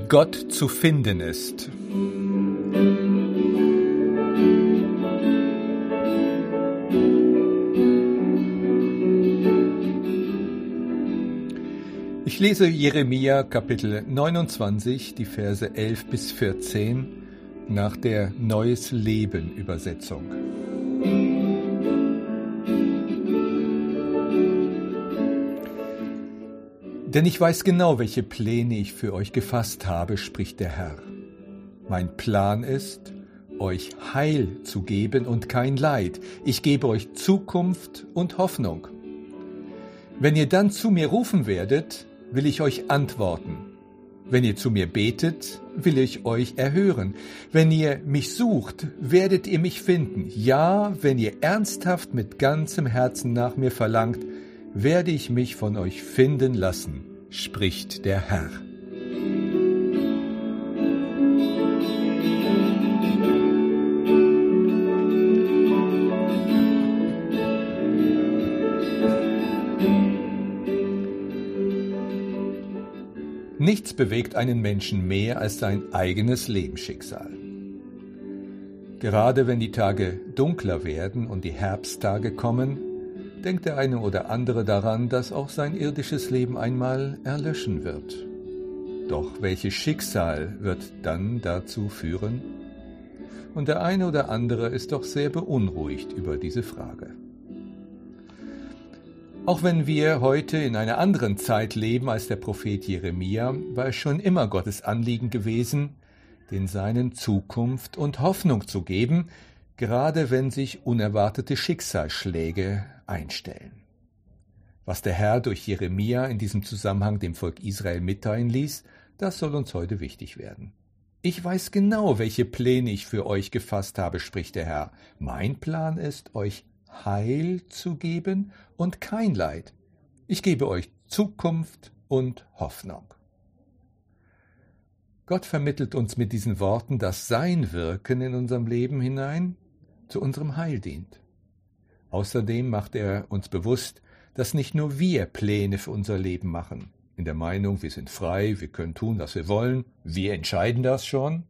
Gott zu finden ist. Ich lese Jeremia Kapitel 29, die Verse 11 bis 14 nach der Neues Leben Übersetzung. Denn ich weiß genau, welche Pläne ich für euch gefasst habe, spricht der Herr. Mein Plan ist, euch Heil zu geben und kein Leid. Ich gebe euch Zukunft und Hoffnung. Wenn ihr dann zu mir rufen werdet, will ich euch antworten. Wenn ihr zu mir betet, will ich euch erhören. Wenn ihr mich sucht, werdet ihr mich finden. Ja, wenn ihr ernsthaft mit ganzem Herzen nach mir verlangt, werde ich mich von euch finden lassen, spricht der Herr. Nichts bewegt einen Menschen mehr als sein eigenes Lebensschicksal. Gerade wenn die Tage dunkler werden und die Herbsttage kommen, denkt der eine oder andere daran, dass auch sein irdisches Leben einmal erlöschen wird. Doch welches Schicksal wird dann dazu führen? Und der eine oder andere ist doch sehr beunruhigt über diese Frage. Auch wenn wir heute in einer anderen Zeit leben als der Prophet Jeremia, war es schon immer Gottes Anliegen gewesen, den Seinen Zukunft und Hoffnung zu geben, gerade wenn sich unerwartete Schicksalsschläge einstellen. Was der Herr durch Jeremia in diesem Zusammenhang dem Volk Israel mitteilen ließ, das soll uns heute wichtig werden. Ich weiß genau, welche Pläne ich für euch gefasst habe, spricht der Herr. Mein Plan ist, euch Heil zu geben und kein Leid. Ich gebe euch Zukunft und Hoffnung. Gott vermittelt uns mit diesen Worten, dass sein Wirken in unserem Leben hinein zu unserem Heil dient. Außerdem macht er uns bewusst, dass nicht nur wir Pläne für unser Leben machen, in der Meinung, wir sind frei, wir können tun, was wir wollen, wir entscheiden das schon.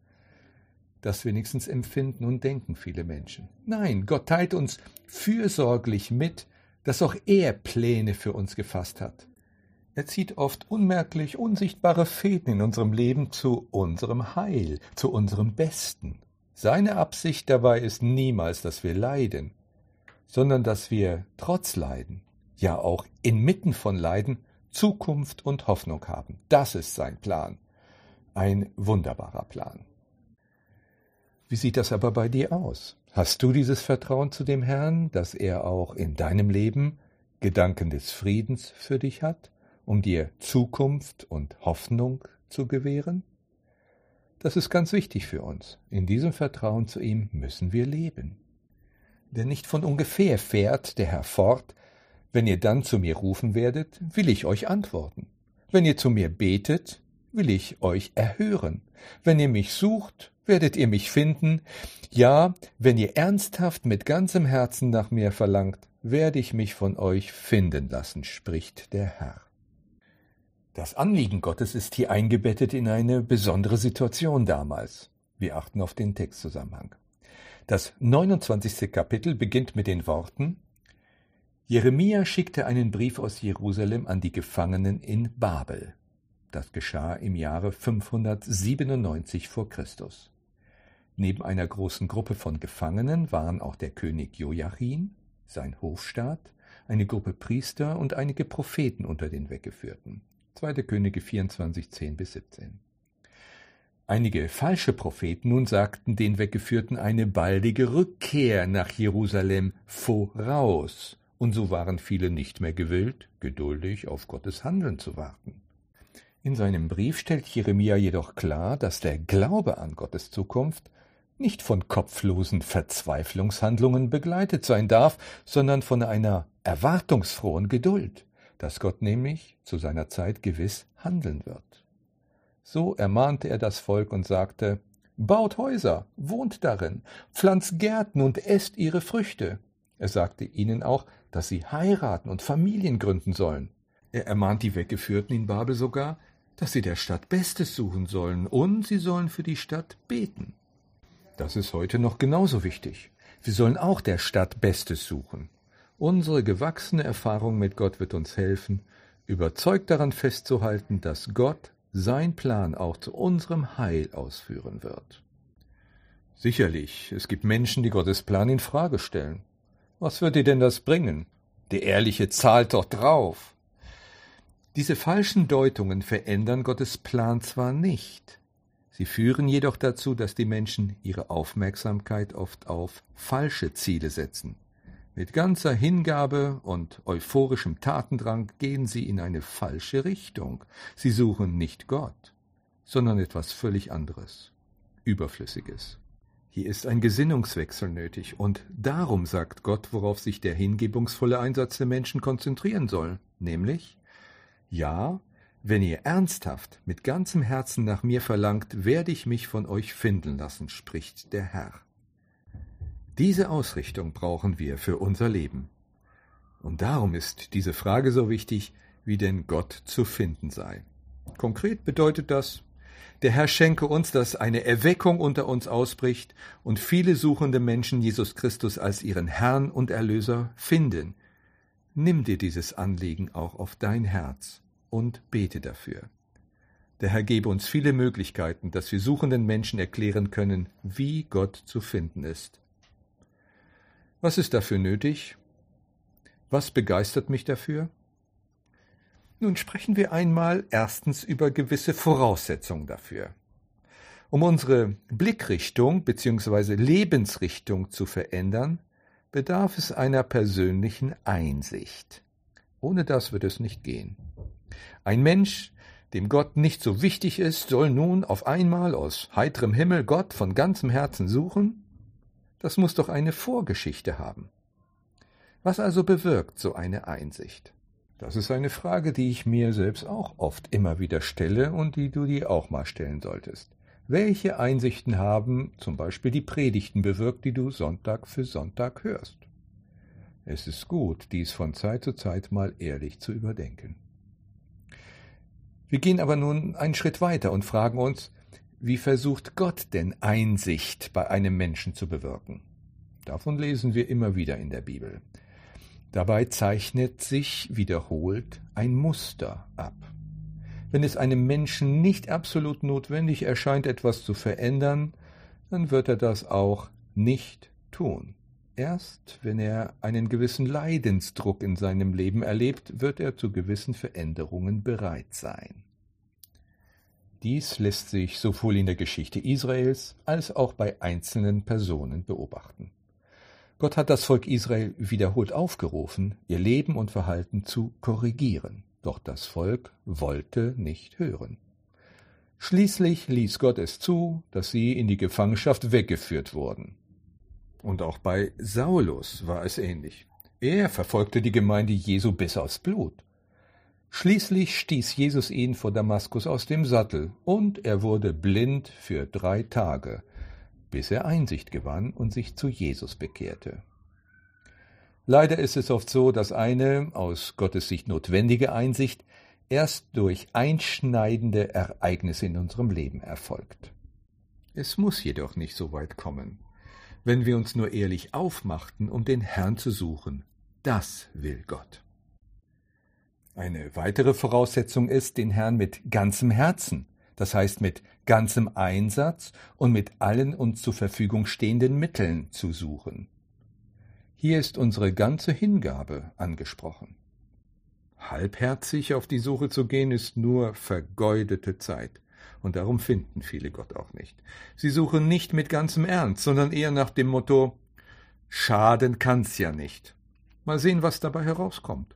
Das wenigstens empfinden und denken viele Menschen. Nein, Gott teilt uns fürsorglich mit, dass auch er Pläne für uns gefasst hat. Er zieht oft unmerklich unsichtbare Fäden in unserem Leben zu unserem Heil, zu unserem Besten. Seine Absicht dabei ist niemals, dass wir leiden, sondern dass wir trotz Leiden, ja auch inmitten von Leiden, Zukunft und Hoffnung haben. Das ist sein Plan. Ein wunderbarer Plan. Wie sieht das aber bei dir aus? Hast du dieses Vertrauen zu dem Herrn, dass er auch in deinem Leben Gedanken des Friedens für dich hat, um dir Zukunft und Hoffnung zu gewähren? Das ist ganz wichtig für uns. In diesem Vertrauen zu ihm müssen wir leben. Denn nicht von ungefähr fährt der Herr fort, wenn ihr dann zu mir rufen werdet, will ich euch antworten. Wenn ihr zu mir betet, will ich euch erhören. Wenn ihr mich sucht, werdet ihr mich finden. Ja, wenn ihr ernsthaft mit ganzem Herzen nach mir verlangt, werde ich mich von euch finden lassen, spricht der Herr. Das Anliegen Gottes ist hier eingebettet in eine besondere Situation damals. Wir achten auf den Textzusammenhang. Das 29. Kapitel beginnt mit den Worten: Jeremia schickte einen Brief aus Jerusalem an die Gefangenen in Babel. Das geschah im Jahre 597 vor Christus. Neben einer großen Gruppe von Gefangenen waren auch der König Joachim, sein Hofstaat, eine Gruppe Priester und einige Propheten unter den Weggeführten. 2. Könige 24, 10-17. Einige falsche Propheten nun sagten den Weggeführten eine baldige Rückkehr nach Jerusalem voraus, und so waren viele nicht mehr gewillt, geduldig auf Gottes Handeln zu warten. In seinem Brief stellt Jeremia jedoch klar, dass der Glaube an Gottes Zukunft nicht von kopflosen Verzweiflungshandlungen begleitet sein darf, sondern von einer erwartungsfrohen Geduld, dass Gott nämlich zu seiner Zeit gewiss handeln wird. So ermahnte er das Volk und sagte: Baut Häuser, wohnt darin, pflanzt Gärten und esst ihre Früchte. Er sagte ihnen auch, dass sie heiraten und Familien gründen sollen. Er ermahnt die Weggeführten in Babel sogar, dass sie der Stadt Bestes suchen sollen und sie sollen für die Stadt beten. Das ist heute noch genauso wichtig. Wir sollen auch der Stadt Bestes suchen. Unsere gewachsene Erfahrung mit Gott wird uns helfen, überzeugt daran festzuhalten, dass Gott sein Plan auch zu unserem Heil ausführen wird. Sicherlich, es gibt Menschen, die Gottes Plan in Frage stellen. Was wird dir denn das bringen? Der Ehrliche zahlt doch drauf. Diese falschen Deutungen verändern Gottes Plan zwar nicht, sie führen jedoch dazu, dass die Menschen ihre Aufmerksamkeit oft auf falsche Ziele setzen. Mit ganzer Hingabe und euphorischem Tatendrang gehen sie in eine falsche Richtung. Sie suchen nicht Gott, sondern etwas völlig anderes, Überflüssiges. Hier ist ein Gesinnungswechsel nötig, und darum sagt Gott, worauf sich der hingebungsvolle Einsatz der Menschen konzentrieren soll, nämlich: Ja, wenn ihr ernsthaft mit ganzem Herzen nach mir verlangt, werde ich mich von euch finden lassen, spricht der Herr. Diese Ausrichtung brauchen wir für unser Leben. Und darum ist diese Frage so wichtig, wie denn Gott zu finden sei. Konkret bedeutet das: Der Herr schenke uns, dass eine Erweckung unter uns ausbricht und viele suchende Menschen Jesus Christus als ihren Herrn und Erlöser finden. Nimm dir dieses Anliegen auch auf dein Herz und bete dafür. Der Herr gebe uns viele Möglichkeiten, dass wir suchenden Menschen erklären können, wie Gott zu finden ist. Was ist dafür nötig? Was begeistert mich dafür? Nun sprechen wir einmal erstens über gewisse Voraussetzungen dafür. Um unsere Blickrichtung bzw. Lebensrichtung zu verändern, bedarf es einer persönlichen Einsicht. Ohne das wird es nicht gehen. Ein Mensch, dem Gott nicht so wichtig ist, soll nun auf einmal aus heiterem Himmel Gott von ganzem Herzen suchen? Das muss doch eine Vorgeschichte haben. Was also bewirkt so eine Einsicht? Das ist eine Frage, die ich mir selbst auch oft immer wieder stelle und die du dir auch mal stellen solltest. Welche Einsichten haben zum Beispiel die Predigten bewirkt, die du Sonntag für Sonntag hörst? Es ist gut, dies von Zeit zu Zeit mal ehrlich zu überdenken. Wir gehen aber nun einen Schritt weiter und fragen uns, wie versucht Gott denn Einsicht bei einem Menschen zu bewirken? Davon lesen wir immer wieder in der Bibel. Dabei zeichnet sich wiederholt ein Muster ab. Wenn es einem Menschen nicht absolut notwendig erscheint, etwas zu verändern, dann wird er das auch nicht tun. Erst wenn er einen gewissen Leidensdruck in seinem Leben erlebt, wird er zu gewissen Veränderungen bereit sein. Dies lässt sich sowohl in der Geschichte Israels als auch bei einzelnen Personen beobachten. Gott hat das Volk Israel wiederholt aufgerufen, ihr Leben und Verhalten zu korrigieren. Doch das Volk wollte nicht hören. Schließlich ließ Gott es zu, dass sie in die Gefangenschaft weggeführt wurden. Und auch bei Saulus war es ähnlich. Er verfolgte die Gemeinde Jesu bis aufs Blut. Schließlich stieß Jesus ihn vor Damaskus aus dem Sattel und er wurde blind für 3 Tage, bis er Einsicht gewann und sich zu Jesus bekehrte. Leider ist es oft so, dass eine aus Gottes Sicht notwendige Einsicht erst durch einschneidende Ereignisse in unserem Leben erfolgt. Es muss jedoch nicht so weit kommen. Wenn wir uns nur ehrlich aufmachten, um den Herrn zu suchen, das will Gott. Eine weitere Voraussetzung ist, den Herrn mit ganzem Herzen, das heißt mit ganzem Einsatz und mit allen uns zur Verfügung stehenden Mitteln zu suchen. Hier ist unsere ganze Hingabe angesprochen. Halbherzig auf die Suche zu gehen, ist nur vergeudete Zeit. Und darum finden viele Gott auch nicht. Sie suchen nicht mit ganzem Ernst, sondern eher nach dem Motto: Schaden kann's ja nicht. Mal sehen, was dabei herauskommt.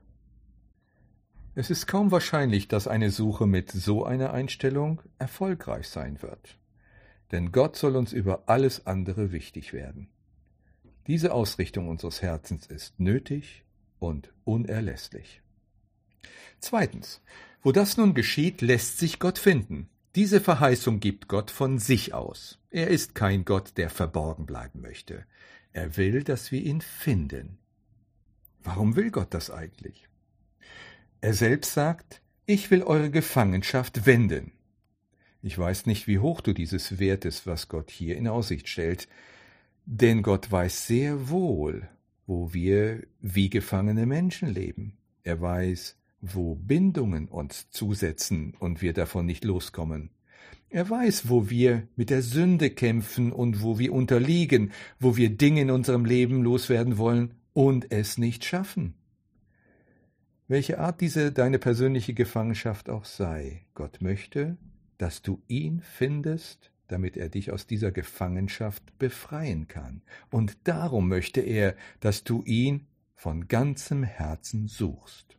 Es ist kaum wahrscheinlich, dass eine Suche mit so einer Einstellung erfolgreich sein wird. Denn Gott soll uns über alles andere wichtig werden. Diese Ausrichtung unseres Herzens ist nötig und unerlässlich. Zweitens, wo das nun geschieht, lässt sich Gott finden. Diese Verheißung gibt Gott von sich aus. Er ist kein Gott, der verborgen bleiben möchte. Er will, dass wir ihn finden. Warum will Gott das eigentlich? Er selbst sagt, Ich will eure Gefangenschaft wenden. Ich weiß nicht, wie hoch du dieses wertest, was Gott hier in Aussicht stellt, denn Gott weiß sehr wohl, wo wir wie gefangene Menschen leben. Er weiß, wo Bindungen uns zusetzen und wir davon nicht loskommen. Er weiß, wo wir mit der Sünde kämpfen und wo wir unterliegen, wo wir Dinge in unserem Leben loswerden wollen und es nicht schaffen. Welche Art diese deine persönliche Gefangenschaft auch sei, Gott möchte, dass du ihn findest, damit er dich aus dieser Gefangenschaft befreien kann. Und darum möchte er, dass du ihn von ganzem Herzen suchst.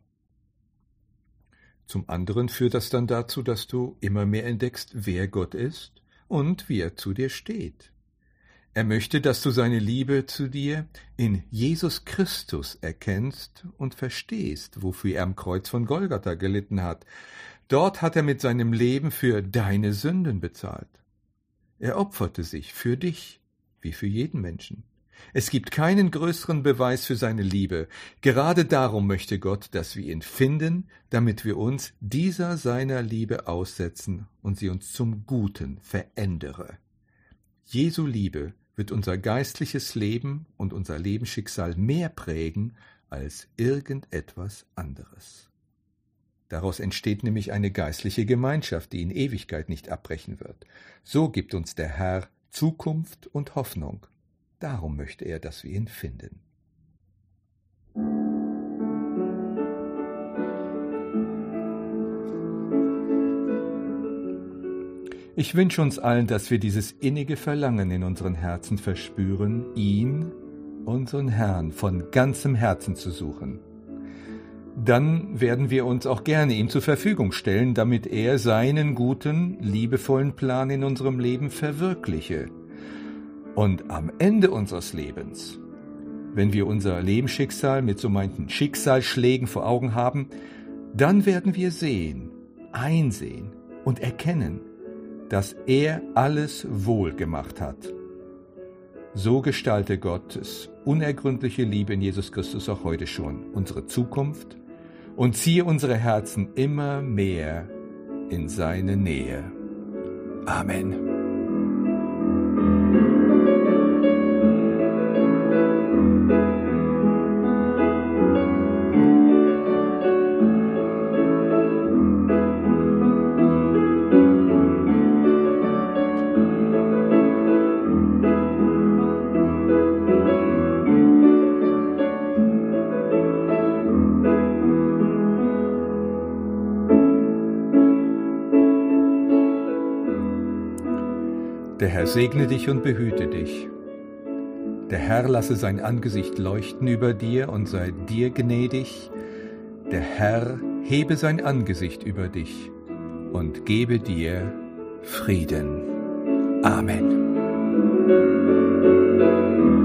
Zum anderen führt das dann dazu, dass du immer mehr entdeckst, wer Gott ist und wie er zu dir steht. Er möchte, dass du seine Liebe zu dir in Jesus Christus erkennst und verstehst, wofür er am Kreuz von Golgatha gelitten hat. Dort hat er mit seinem Leben für deine Sünden bezahlt. Er opferte sich für dich, wie für jeden Menschen. Es gibt keinen größeren Beweis für seine Liebe. Gerade darum möchte Gott, dass wir ihn finden, damit wir uns dieser seiner Liebe aussetzen und sie uns zum Guten verändere. Jesu Liebe wird unser geistliches Leben und unser Lebensschicksal mehr prägen als irgendetwas anderes. Daraus entsteht nämlich eine geistliche Gemeinschaft, die in Ewigkeit nicht abbrechen wird. So gibt uns der Herr Zukunft und Hoffnung. Darum möchte er, dass wir ihn finden. Ich wünsche uns allen, dass wir dieses innige Verlangen in unseren Herzen verspüren, ihn, unseren Herrn, von ganzem Herzen zu suchen. Dann werden wir uns auch gerne ihm zur Verfügung stellen, damit er seinen guten, liebevollen Plan in unserem Leben verwirkliche. Und am Ende unseres Lebens, wenn wir unser Lebensschicksal mit so meinten Schicksalsschlägen vor Augen haben, dann werden wir sehen, einsehen und erkennen, dass er alles wohl gemacht hat. So gestalte Gottes unergründliche Liebe in Jesus Christus auch heute schon unsere Zukunft und ziehe unsere Herzen immer mehr in seine Nähe. Amen. Der Herr segne dich und behüte dich. Der Herr lasse sein Angesicht leuchten über dir und sei dir gnädig. Der Herr hebe sein Angesicht über dich und gebe dir Frieden. Amen.